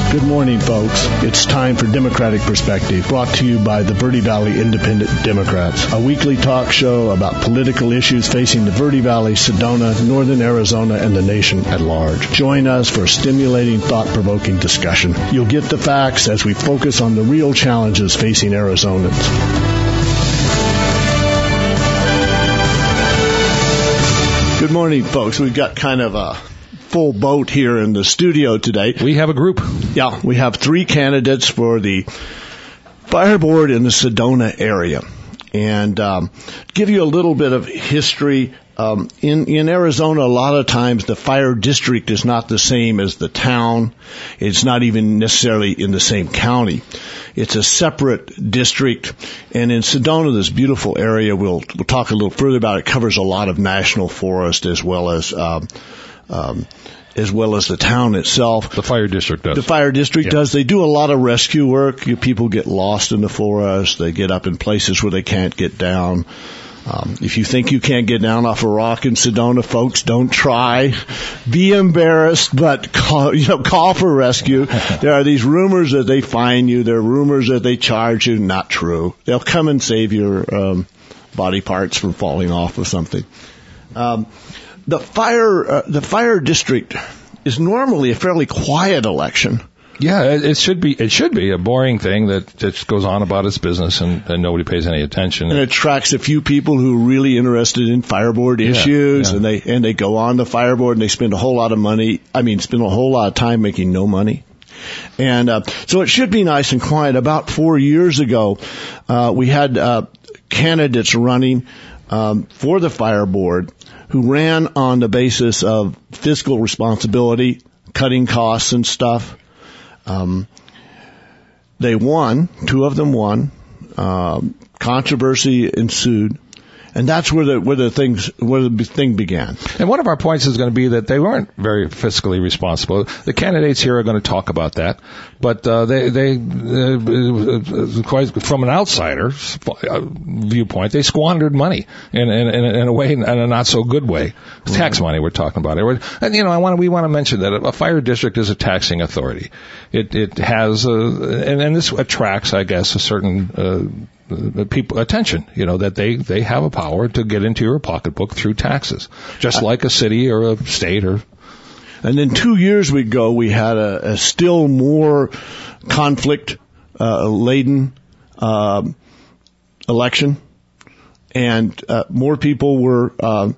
Good morning, folks. It's time for Democratic Perspective, brought to you by the Verde Valley Independent Democrats, a weekly talk show about political issues facing the Verde Valley, Sedona, Northern Arizona, and the nation at large. Join us for stimulating, thought-provoking discussion. You'll get the facts as we focus on the real challenges facing Arizonans. Good morning, folks. We've got kind of a full boat here in the studio today. We have a group. Yeah, we have 3 candidates for the fire board in the Sedona area. And give you a little bit of history. In Arizona, a lot of times the fire district is not the same as the town. It's not even necessarily in the same county. It's a separate district. And in Sedona, this beautiful area, we'll talk a little further about it, covers a lot of national forest as well as the town itself. The fire district does. The fire district does. They do a lot of rescue work. People get lost in the forest. They get up in places where they can't get down. If you think you can't get down off a rock in Sedona, folks, don't try. Be embarrassed, but call for rescue. There are these rumors that they fine you. There are rumors that they charge you. Not true. They'll come and save your body parts from falling off or something. The fire district is normally a fairly quiet election. Yeah, it should be a boring thing that just goes on about its business and nobody pays any attention. And it attracts a few people who are really interested in fire board issues, and they go on the fire board and they spend a whole lot of time making no money. And so it should be nice and quiet. About 4 years ago, we had candidates running for the fire board who ran on the basis of fiscal responsibility, cutting costs and stuff. They won. 2 of them won. Controversy ensued. And that's where the thing began. And one of our points is going to be that they weren't very fiscally responsible. The candidates here are going to talk about that, but they quite from an outsider's viewpoint, they squandered money in a way, in a not so good way. Tax money we're talking about. And we want to mention that a fire district is a taxing authority. It has and this attracts, I guess, a certain people attention, that they have a power to get into your pocketbook through taxes, just like a city or a state or. And then 2 years ago, we had a still more conflict laden election, and more people were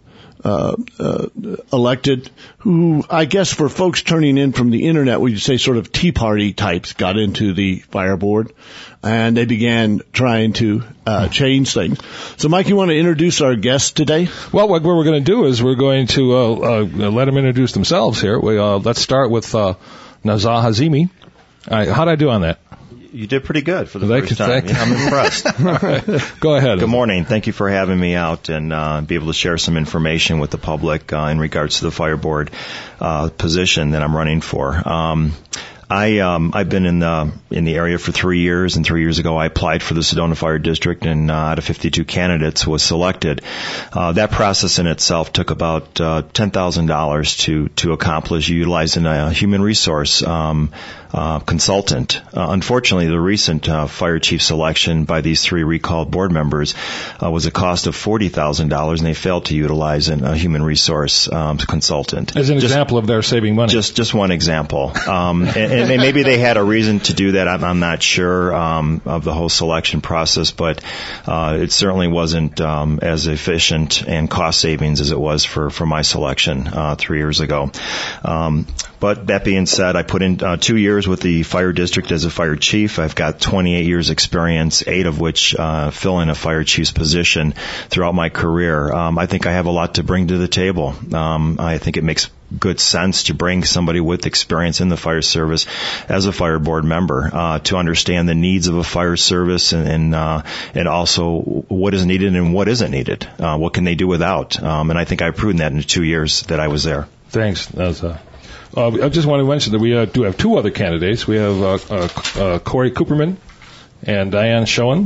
elected who, I guess for folks turning in from the internet, we'd say sort of Tea Party types got into the fire board, and they began trying to change things. So, Mike, you want to introduce our guests today? Well, what we're going to do is we're going to let them introduce themselves here. Let's start with Nazah Hazimi. How'd I do on that? You did pretty good for the first time. Yeah, I'm impressed. Go ahead. Good morning. Thank you for having me out and be able to share some information with the public in regards to the fire board position that I'm running for. I've been in the area for 3 years, and 3 years ago I applied for the Sedona Fire District, and out of 52 candidates was selected. That process in itself took about $10,000 to accomplish, utilizing a human resource consultant. Unfortunately, the recent fire chief selection by these 3 recalled board members was a cost of $40,000, and they failed to utilize a human resource consultant. As an example of their saving money. Just one example. And maybe they had a reason to do that. I'm not sure of the whole selection process, but it certainly wasn't as efficient and cost savings as it was for my selection 3 years ago. But that being said, I put in 2 years with the fire district as a fire chief. I've got 28 years experience, 8 of which fill in a fire chief's position throughout my career. I think I have a lot to bring to the table. I think it makes good sense to bring somebody with experience in the fire service as a fire board member to understand the needs of a fire service and also what is needed and what isn't needed. What can they do without? And I think I've proven that in the 2 years that I was there. Thanks. I just want to mention that we do have 2 other candidates. We have Corey Cooperman and Diane Schoen.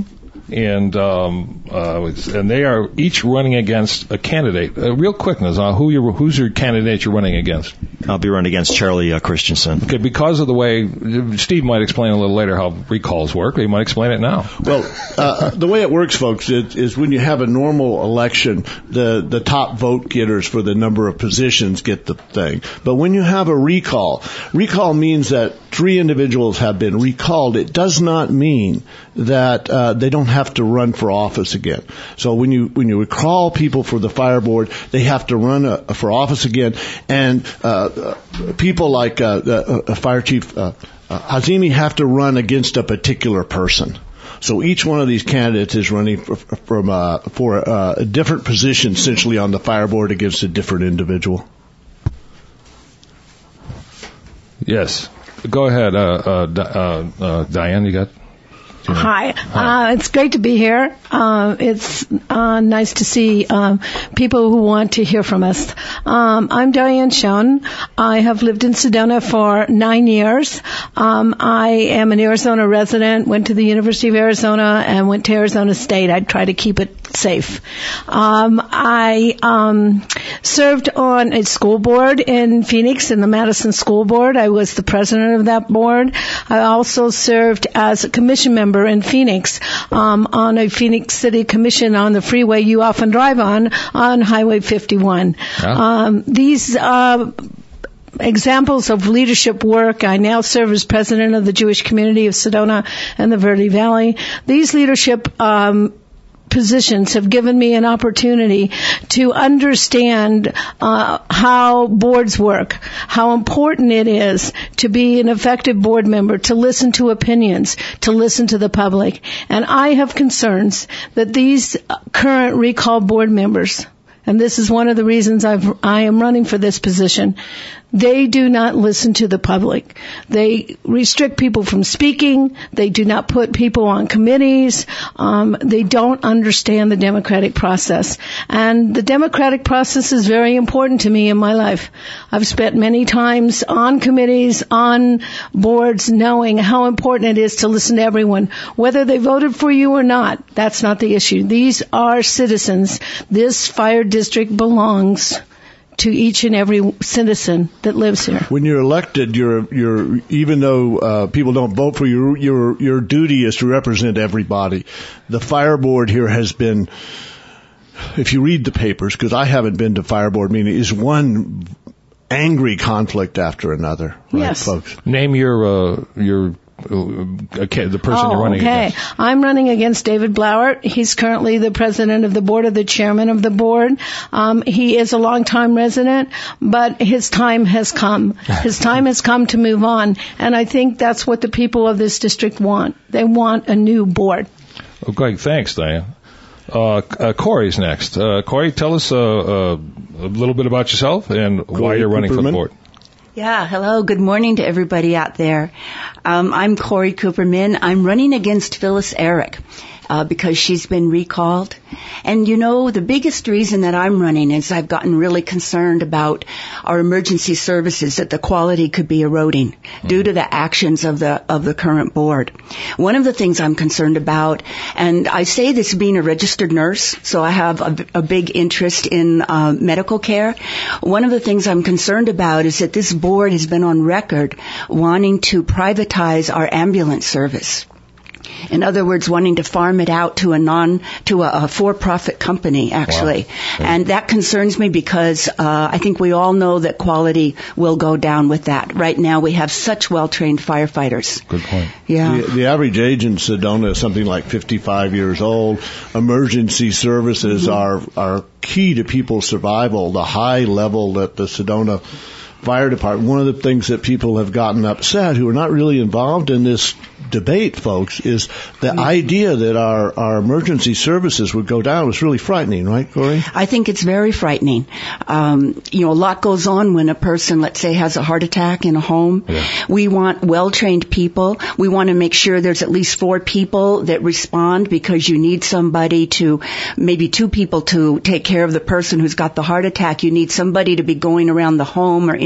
and they are each running against a candidate. Real quick, Nazar, who's your candidate you're running against? I'll be running against Charlie Christensen. Okay, because of the way Steve might explain a little later how recalls work, he might explain it now. Well, the way it works, folks, is when you have a normal election, the top vote getters for the number of positions get the thing. But when you have a recall means that 3 individuals have been recalled. It does not mean that they don't have to run for office again. So when you recall people for the fire board, they have to run for office again. And people like Fire Chief Hazimi have to run against a particular person. So each one of these candidates is running for a different position, essentially on the fire board against a different individual. Yes. Go ahead, Diane, you got... Hi. It's great to be here. It's nice to see people who want to hear from us. I'm Diane Schoen. I have lived in Sedona for 9 years. I am an Arizona resident, went to the University of Arizona, and went to Arizona State. I try to keep it safe. I served on a school board in Phoenix, in the Madison School Board. I was the president of that board. I also served as a commission member in Phoenix, on a Phoenix City Commission on the freeway you often drive on Highway 51. Yeah. These examples of leadership work. I now serve as president of the Jewish community of Sedona and the Verde Valley. These leadership positions have given me an opportunity to understand how boards work, how important it is to be an effective board member, to listen to opinions, to listen to the public. And I have concerns that these current recall board members, and this is one of the reasons I am running for this position, they do not listen to the public. They restrict people from speaking. They do not put people on committees. They don't understand the democratic process. And the democratic process is very important to me in my life. I've spent many times on committees, on boards, knowing how important it is to listen to everyone. Whether they voted for you or not, that's not the issue. These are citizens. This fire district belongs to each and every citizen that lives here. When you're elected, you're even though people don't vote for you, your duty is to represent everybody. The fire board here has been, if you read the papers, because I haven't been to fire board meeting, is one angry conflict after another. Right, yes, folks. Name the person you're running against. I'm running against David Blauert. He's currently the president of the board, or the chairman of the board. He is a longtime resident, but his time has come. His time has come to move on, and I think that's what the people of this district want. They want a new board. Okay, thanks, Diane. Corey's next. Corey, tell us a little bit about yourself and why you're running for the board. Yeah, hello. Good morning to everybody out there. I'm Corey Cooperman. I'm running against Phyllis Eric because she's been recalled. And, you know, the biggest reason that I'm running is I've gotten really concerned about our emergency services, that the quality could be eroding due to the actions of the current board. One of the things I'm concerned about, and I say this being a registered nurse, so I have a big interest in medical care. One of the things I'm concerned about is that this board has been on record wanting to privatize our ambulance service. In other words, wanting to farm it out to a for-profit company, actually. Wow. And that concerns me because I think we all know that quality will go down with that. Right now, we have such well-trained firefighters. Good point. Yeah. The average age in Sedona is something like 55 years old. Emergency services are key to people's survival. The high level that the Sedona Fire Department, one of the things that people have gotten upset who are not really involved in this debate, folks, is the idea that our emergency services would go down was really frightening, right, Corey? I think it's very frightening. A lot goes on when a person, let's say, has a heart attack in a home. Yeah. We want well-trained people. We want to make sure there's at least 4 people that respond, because you need somebody maybe 2 people to take care of the person who's got the heart attack. You need somebody to be going around the home or interviewing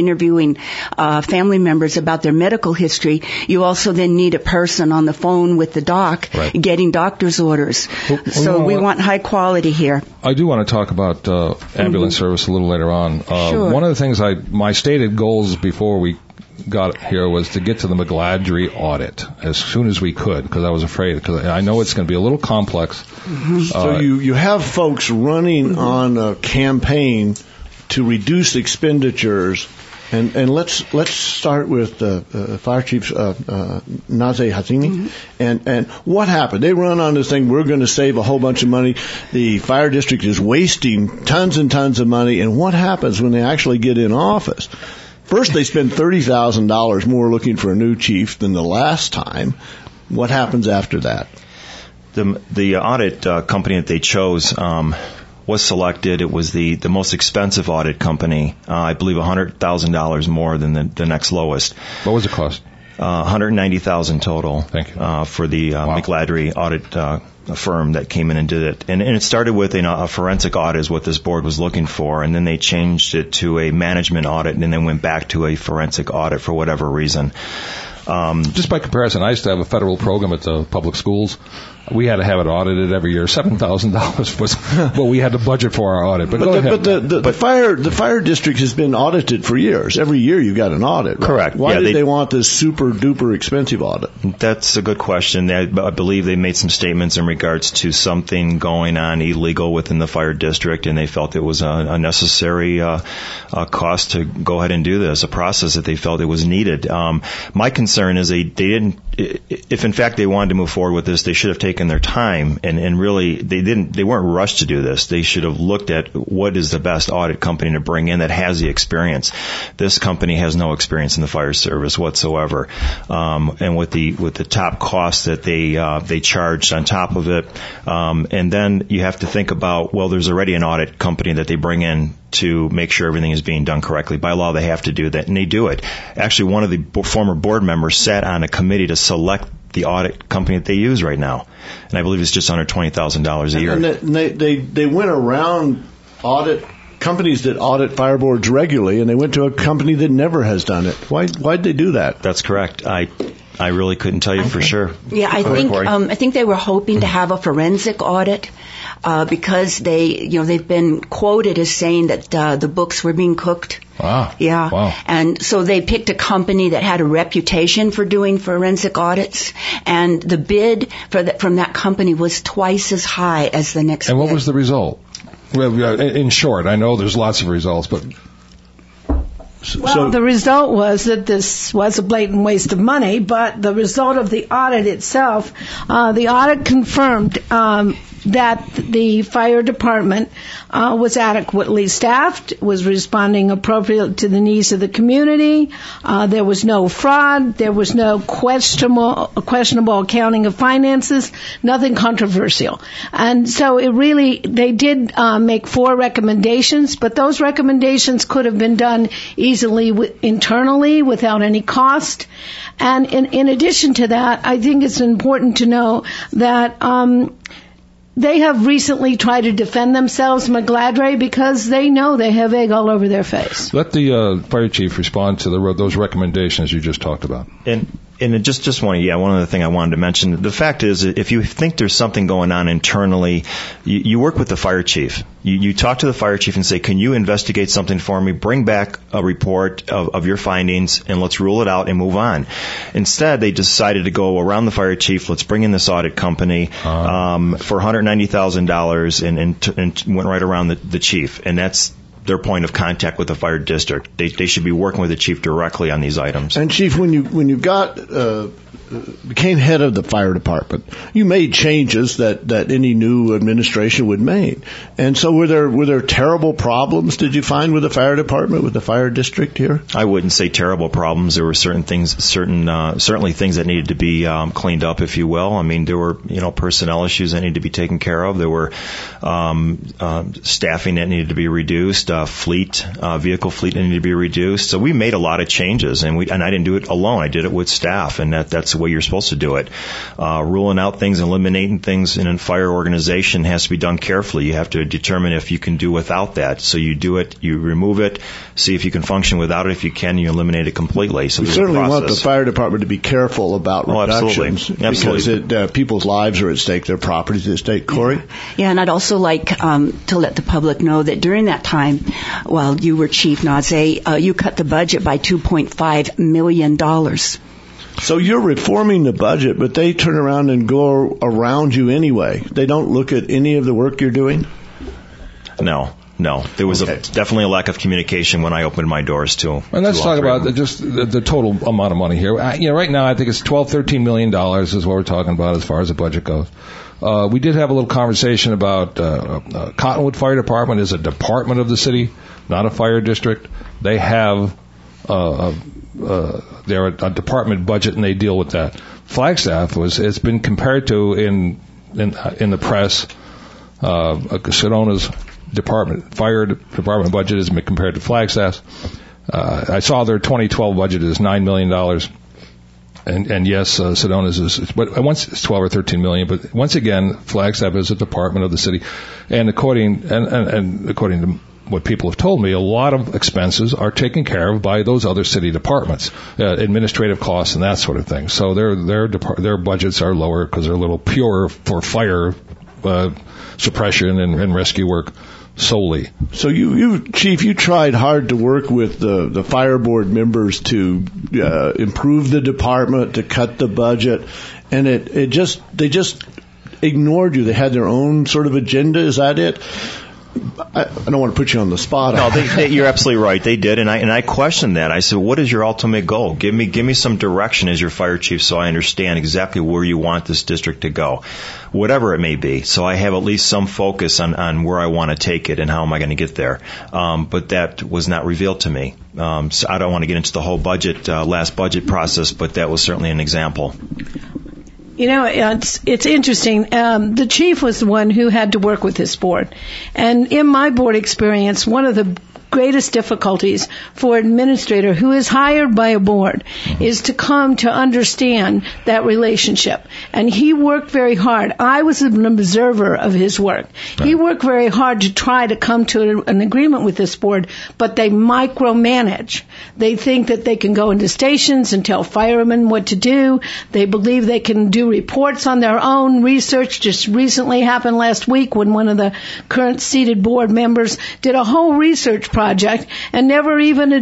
interviewing family members about their medical history, you also then need a person on the phone with the doc getting doctor's orders. So we want high quality here. I do want to talk about ambulance service a little later on. Sure. One of the things my stated goals before we got here was to get to the McGladrey audit as soon as we could, because I was afraid, because I know it's going to be a little complex. So you have folks running on a campaign to reduce expenditures, and let's start with Fire Chief Nazeh Hazimi. And what happened? They run on this thing, we're going to save a whole bunch of money. The fire district is wasting tons and tons of money, and what happens when they actually get in office? First, they spend $30,000 more looking for a new chief than the last time. What happens after that? The audit company that they chose was selected. It was the most expensive audit company. I believe $100,000 more than the next lowest. What was the cost? $190,000 total. Thank you. For the McGladrey audit firm that came in and did it. And it started with a forensic audit is what this board was looking for, and then they changed it to a management audit, and then went back to a forensic audit for whatever reason. Just by comparison, I used to have a federal program at the public schools. We had to have it audited every year. $7,000 was what we had to budget for our audit. But the fire district has been audited for years. Every year you've got an audit, right? Correct. Why did they want this super duper expensive audit? That's a good question. I believe they made some statements in regards to something going on illegal within the fire district, and they felt it was a necessary cost to go ahead and do this, a process that they felt it was needed. My concern is they didn't. If in fact they wanted to move forward with this, they should have taken their time and really they weren't rushed to do this. They should have looked at what is the best audit company to bring in that has the experience. This company has no experience in the fire service whatsoever, and with the top costs that they charged on top of it, and then you have to think about, well, there's already an audit company that they bring in to make sure everything is being done correctly. By law, they have to do that, and they do it. Actually, one of the former board members sat on a committee to select the audit company that they use right now, and I believe it's just under $20,000 a year. And they went around audit companies that audit fire boards regularly, and they went to a company that never has done it. Why'd they do that? That's correct. I really couldn't tell you for sure. Yeah, I think they were hoping to have a forensic audit because they've been quoted as saying that the books were being cooked. Wow. Yeah. Wow. And so they picked a company that had a reputation for doing forensic audits, and the bid from that company was twice as high as the next bid. And what was the result? Well, in short, I know there's lots of results, but... The result was that this was a blatant waste of money, but the result of the audit itself, the audit confirmed that the fire department was adequately staffed, was responding appropriately to the needs of the community. There was no fraud. There was no questionable accounting of finances. Nothing controversial. And so they did make 4 recommendations, but those recommendations could have been done easily internally without any cost. And in addition to that, I think it's important to know that they have recently tried to defend themselves, McGladrey, because they know they have egg all over their face. Let the fire chief respond to those recommendations you just talked about. And just one other thing I wanted to mention. The fact is, if you think there's something going on internally, you work with the fire chief. You talk to the fire chief and say, can you investigate something for me? Bring back a report of your findings, and let's rule it out and move on. Instead, they decided to go around the fire chief. Let's bring in this audit company for $190,000 and went right around the chief. And that's their point of contact with the fire district. They should be working with the chief directly on these items. And Chief, when you became head of the fire department, you made changes that any new administration would make. And so were there terrible problems, did you find, with the fire department, with the fire district here? I wouldn't say terrible problems. There were certainly things that needed to be cleaned up, if you will. I mean, there were personnel issues that needed to be taken care of. There were staffing that needed to be reduced. vehicle fleet needed to be reduced. So we made a lot of changes, and I didn't do it alone. I did it with staff, and that's the way you're supposed to do it. Ruling out things, eliminating things in a fire organization has to be done carefully. You have to determine if you can do without that. So you do it, you remove it, see if you can function without it. If you can, you eliminate it completely. So we certainly want the fire department to be careful about reductions. Absolutely. Because people's lives are at stake, their properties are at stake. Corey? Yeah, and I'd also like to let the public know that during that time, while you were Chief Naze, you cut the budget by $2.5 million. So you're reforming the budget, but they turn around and go around you anyway. They don't look at any of the work you're doing? No. There was definitely a lack of communication when I opened my doors to. And let's talk about the total amount of money here. Right now I think it's $13 million is what we're talking about as far as the budget goes. We did have a little conversation about Cottonwood Fire Department is a department of the city, not a fire district. They have they're a department budget and they deal with that. Flagstaff it's been compared to in the press. Sedona's fire department budget has been compared to Flagstaff's. I saw their 2012 budget is $9 million. And yes, Sedona's but once it's 12 or 13 million. But once again, Flagstaff is a department of the city, and according to what people have told me, a lot of expenses are taken care of by those other city departments, administrative costs and that sort of thing. So their budgets are lower because they're a little purer for fire suppression and rescue work solely. So you Chief, you tried hard to work with the fire board members to improve the department, to cut the budget, and they just ignored you. They had their own sort of agenda. Is that it? I don't want to put you on the spot. No, you're absolutely right. They did, and I questioned that. I said, "What is your ultimate goal? Give me some direction as your fire chief, so I understand exactly where you want this district to go, whatever it may be. So I have at least some focus on where I want to take it and how am I going to get there." But that was not revealed to me. So I don't want to get into the whole last budget process, but that was certainly an example. You know, it's interesting. The chief was the one who had to work with this board. And in my board experience, one of the greatest difficulties for an administrator who is hired by a board is to come to understand that relationship. And he worked very hard. I was an observer of his work. Right. He worked very hard to try to come to an agreement with this board, but they micromanage. They think that they can go into stations and tell firemen what to do. They believe they can do reports on their own. Research just recently happened last week when one of the current seated board members did a whole research project and never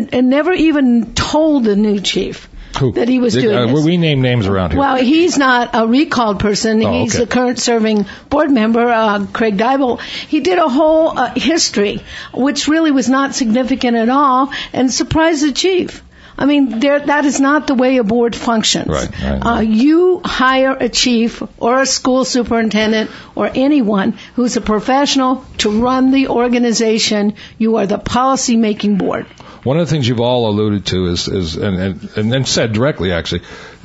even told the new chief that he was doing this. We name names around here. Well, he's not a recalled person. He's the current serving board member, Craig Dybel. He did a whole history, which really was not significant at all, and surprised the chief. I mean, that is not the way a board functions. Right. You hire a chief or a school superintendent or anyone who's a professional to run the organization. You are the policy-making board. One of the things you've all alluded to is and said directly, actually,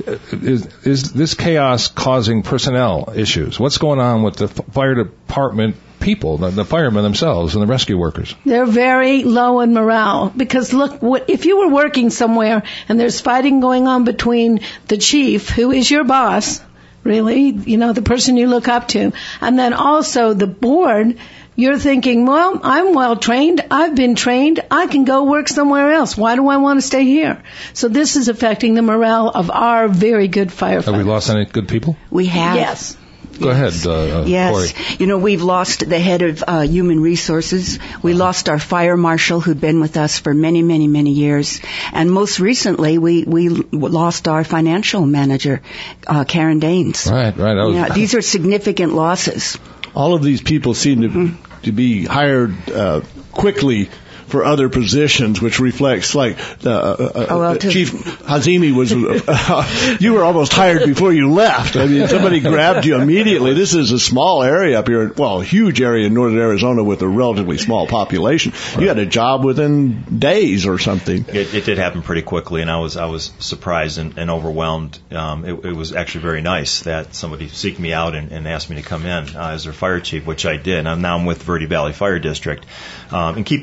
is this chaos causing personnel issues? What's going on with the fire department people, the firemen themselves and the rescue workers? They're very low in morale because look, if you were working somewhere and there's fighting going on between the chief, who is your boss, really, the person you look up to, and then also the board, you're thinking, well, I'm well trained. I've been trained. I can go work somewhere else. Why do I want to stay here? So this is affecting the morale of our very good firefighters. Have we lost any good people? We have. Yes. Go ahead, yes. Corey. We've lost the head of human resources. We lost our fire marshal who'd been with us for many, many, many years. And most recently, we lost our financial manager, Karen Daines. Right. These are significant losses. All of these people seem to be hired quickly for other positions, which reflects like Chief Hazimi was. You were almost hired before you left. I mean, somebody grabbed you immediately. This is a small area up here, well, a huge area in northern Arizona with a relatively small population. Right. You had a job within days or something. It did happen pretty quickly, and I was surprised and overwhelmed. It was actually very nice that somebody seeked me out and asked me to come in as their fire chief, which I did. Now I'm with Verde Valley Fire District. And keep in mind, I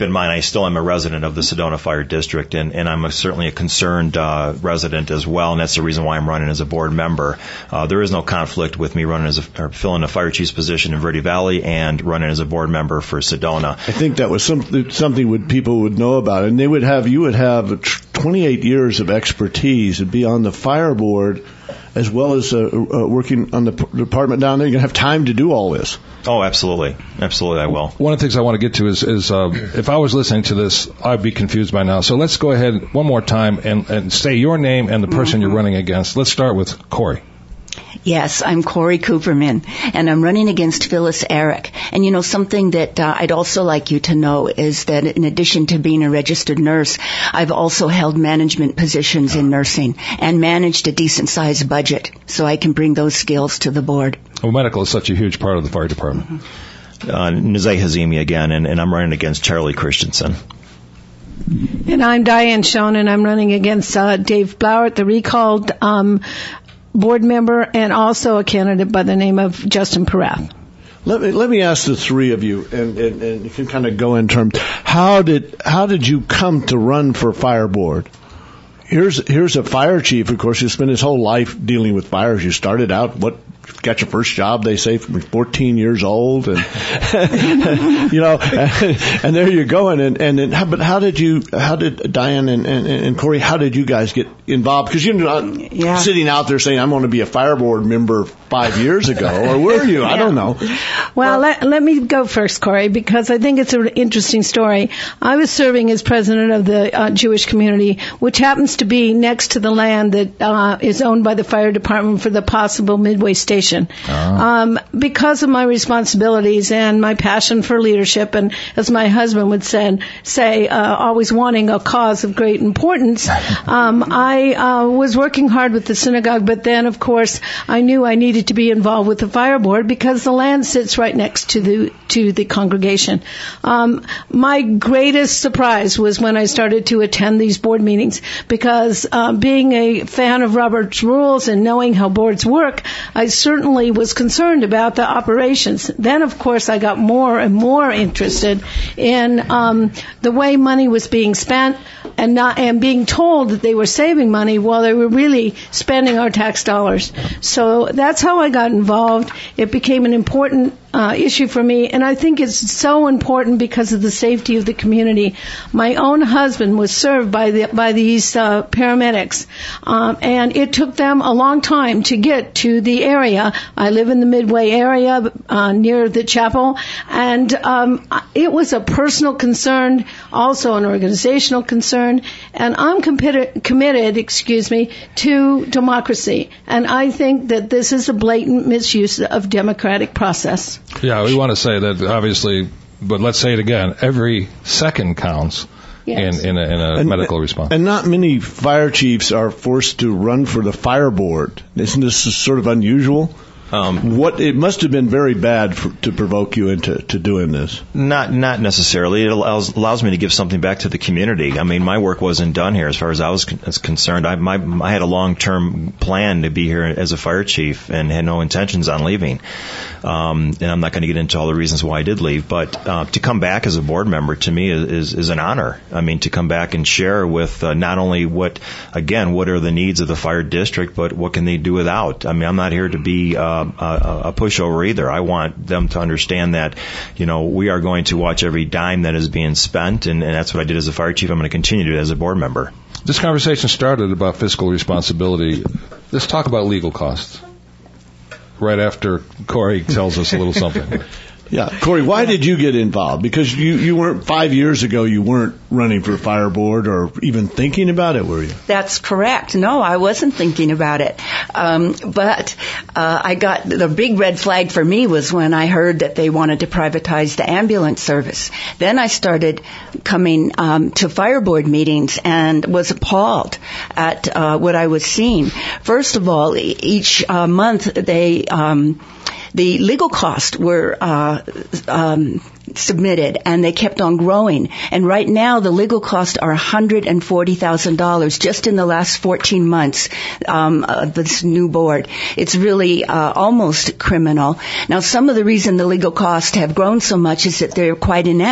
still am a resident of the Sedona Fire District, and I'm certainly a concerned resident as well, and that's the reason why I'm running as a board member. There is no conflict with me running or filling a fire chief's position in Verde Valley and running as a board member for Sedona. I think that was something people would know about, and you would have 28 years of expertise and be on the fire board as well as working on the department down there. You're going to have time to do all this. Oh, absolutely. Absolutely, I will. One of the things I want to get to is if I was listening to this, I'd be confused by now. So let's go ahead one more time and say your name and the person you're running against. Let's start with Corey. Yes, I'm Corey Cooperman, and I'm running against Phyllis Eric. And you know, something that I'd also like you to know is that in addition to being a registered nurse, I've also held management positions in nursing and managed a decent-sized budget, so I can bring those skills to the board. Well, medical is such a huge part of the fire department. Nazay Hazimi again, and I'm running against Charlie Christensen. And I'm Diane Schoen, and I'm running against Dave Blauert, the recalled board member, and also a candidate by the name of Justin Perath. Let me ask the three of you, and you can kind of go in terms. How did you come to run for fire board? Here's a fire chief, of course, who spent his whole life dealing with fires. You started out, got your first job, they say, from 14 years old, and and there you go. But how did Diane and Corey, how did you guys get involved? Because you're not sitting out there saying, I'm going to be a fire board member 5 years ago, or were you? I don't know. Well, let me go first, Corey, because I think it's an interesting story. I was serving as president of the Jewish community, which happens to be next to the land that is owned by the fire department for the possible Midway station. Because of my responsibilities and my passion for leadership, and as my husband would say, always wanting a cause of great importance, I was working hard with the synagogue, but then, of course, I knew I needed to be involved with the fire board because the land sits right next to the congregation. My greatest surprise was when I started to attend these board meetings, because being a fan of Robert's Rules and knowing how boards work, I certainly was concerned about the operations. Then, of course, I got more and more interested in the way money was being spent and being told that they were saving money while they were really spending our tax dollars. So that's how I got involved. It became an important issue for me, and I think it's so important because of the safety of the community. My own husband was served by these paramedics, and it took them a long time to get to the area. I live in the Midway area near the chapel, and it was a personal concern, also an organizational concern, and I'm committed, to democracy, and I think that this is a blatant misuse of democratic process. Yeah, we want to say that, obviously, but let's say it again, every second counts. Yes. in a medical response. And not many fire chiefs are forced to run for the fire board. Isn't this sort of unusual? It must have been very bad to provoke you into doing this. Not necessarily. It allows me to give something back to the community. I mean, my work wasn't done here as far as I was concerned. I had a long-term plan to be here as a fire chief and had no intentions on leaving. And I'm not going to get into all the reasons why I did leave, but to come back as a board member to me is an honor. I mean, to come back and share with not only what are the needs of the fire district, but what can they do without. I mean, I'm not here to be a pushover either. I want them to understand that, we are going to watch every dime that is being spent, and that's what I did as a fire chief. I'm going to continue to do it as a board member. This conversation started about fiscal responsibility. Let's talk about legal costs. Right after Corey tells us a little something. Yeah, Corey, why did you get involved? Because you weren't 5 years ago. You weren't running for fire board or even thinking about it, were you? That's correct. No, I wasn't thinking about it. But I got the big red flag for me was when I heard that they wanted to privatize the ambulance service. Then I started coming to fire board meetings and was appalled at what I was seeing. First of all, each month the legal costs were submitted, and they kept on growing. And right now, the legal costs are $140,000 just in the last 14 months of this new board. It's really almost criminal. Now, some of the reason the legal costs have grown so much is that they're quite inept.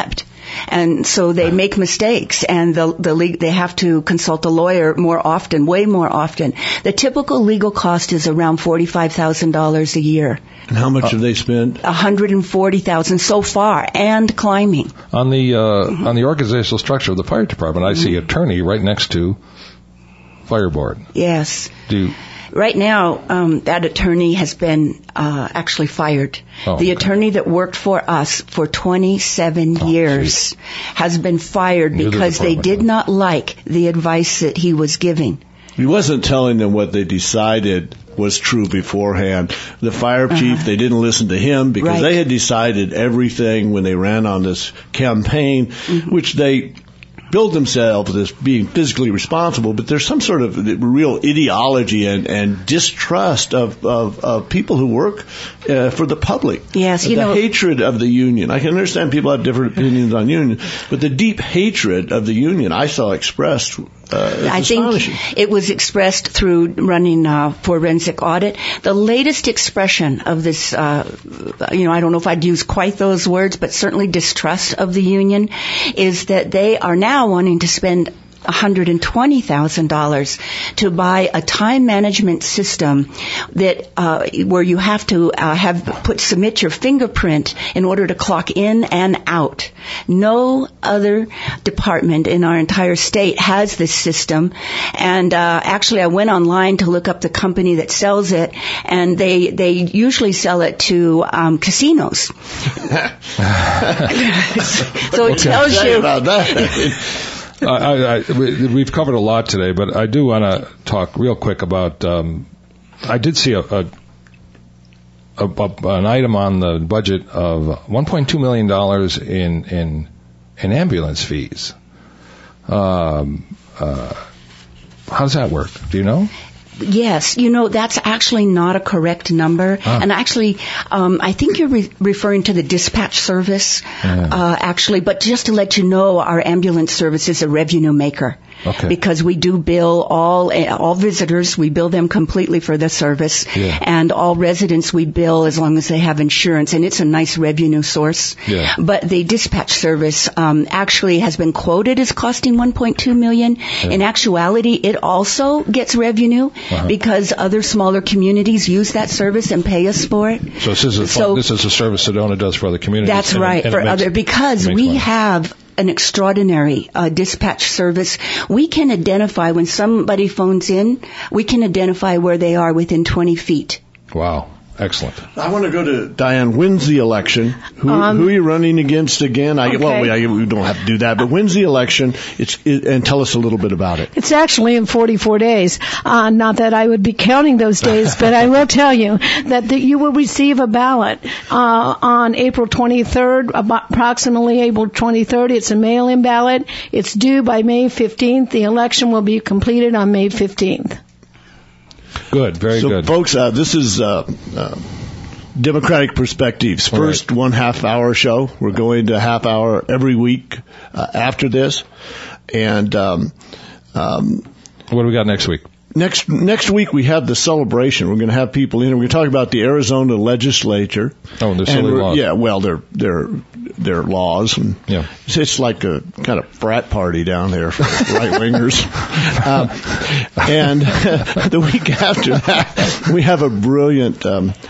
And so they make mistakes, and they have to consult a lawyer more often, way more often. The typical legal cost is around $45,000 a year. And how much have they spent? $140,000 so far, and climbing. On the organizational structure of the fire department, I see attorney right next to fire board. Yes. Right now, that attorney has been actually fired. The attorney that worked for us for 27 years has been fired because they did not like the advice that he was giving. He wasn't telling them what they decided was true beforehand. The fire chief, they didn't listen to him because they had decided everything when they ran on this campaign, which they build themselves as being physically responsible, but there's some sort of real ideology and distrust of people who work for the public. Yes, the hatred of the union. I can understand people have different opinions on union, but the deep hatred of the union I saw expressed. I think it was expressed through running forensic audit. The latest expression of this, I don't know if I'd use quite those words, but certainly distrust of the union, is that they are now wanting to spend $120,000 to buy a time management system that where you have to submit your fingerprint in order to clock in and out. No other department in our entire state has this system, and actually I went online to look up the company that sells it, and they usually sell it to casinos. So it tells you about that. We've covered a lot today, but I do want to talk real quick about. I did see an item on the budget of $1.2 million in ambulance fees. How does that work? Do you know? Yes, that's actually not a correct number. And actually, I think you're referring to the dispatch service, actually. But just to let you know, our ambulance service is a revenue maker. Okay. Because we do bill all visitors, we bill them completely for the service, and all residents we bill as long as they have insurance, and it's a nice revenue source. Yeah. But the dispatch service actually has been quoted as costing $1.2 million. Yeah. In actuality, it also gets revenue because other smaller communities use that service and pay us for it. So this is a service Sedona does for other communities. That's right, because we have an extraordinary dispatch service. We can identify when somebody phones in, we can identify where they are within 20 feet. Wow. Excellent. I want to go to Diane. When's the election? Who are you running against again? We don't have to do that, but when's the election? And tell us a little bit about it. It's actually in 44 days. Not that I would be counting those days, but I will tell you that you will receive a ballot on April 23rd, approximately April 23rd. It's a mail-in ballot. It's due by May 15th. The election will be completed on May 15th. Good, very good. So, folks, this is Democratic Perspectives. First 1/2 hour show. We're going to half hour every week after this. And what do we got next week? Next week we have the celebration. We're going to have people in. We're going to talk about the Arizona legislature. Oh, their silly laws. Yeah, well, their laws, and it's like a kind of frat party down there for right-wingers. And the week after that, we have a brilliant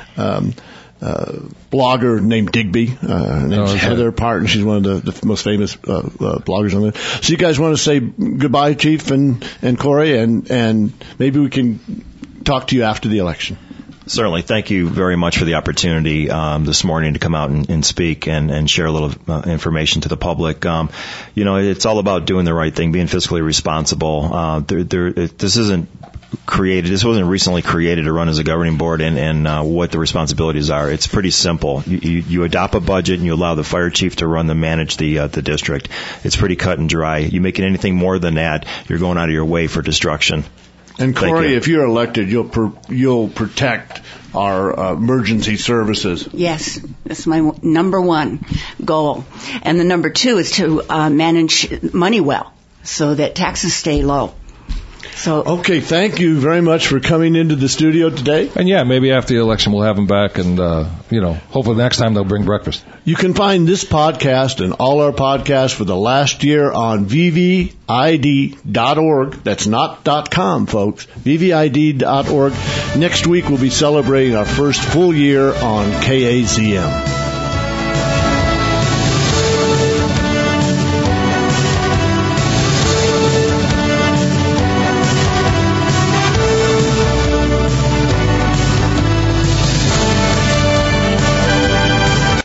blogger named Digby. Her name's Heather Parton. She's one of the most famous bloggers on there. So you guys want to say goodbye, Chief and Corey, and maybe we can talk to you after the election. Certainly. Thank you very much for the opportunity this morning to come out and speak and share a little information to the public. It's all about doing the right thing, being fiscally responsible. This wasn't recently created to run as a governing board and what the responsibilities are. It's pretty simple. You adopt a budget and you allow the fire chief to manage the district. It's pretty cut and dry. You make it anything more than that, you're going out of your way for destruction. And Corey, if you're elected, you'll protect our emergency services. Yes, that's my number one goal. And the number two is to manage money well so that taxes stay low. So Okay, thank you very much for coming into the studio today. And yeah, maybe after the election we'll have them back, and hopefully next time they'll bring breakfast. You can find this podcast and all our podcasts for the last year on vvid.org. That's not .com, folks. vvid.org. Next week we'll be celebrating our first full year on KAZM.